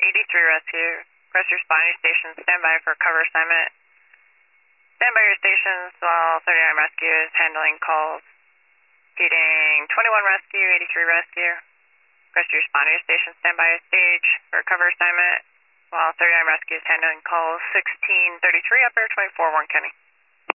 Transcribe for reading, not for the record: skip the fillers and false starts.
83 Rescue. Press responding station, stand by for cover assignment. Stand by your stations while 39 Rescue is handling calls. Repeating 21 Rescue, 83 Rescue. Press responding station, stand by your stage for cover assignment while 39 Rescue is handling calls. 1633 up there, 24 Warren County.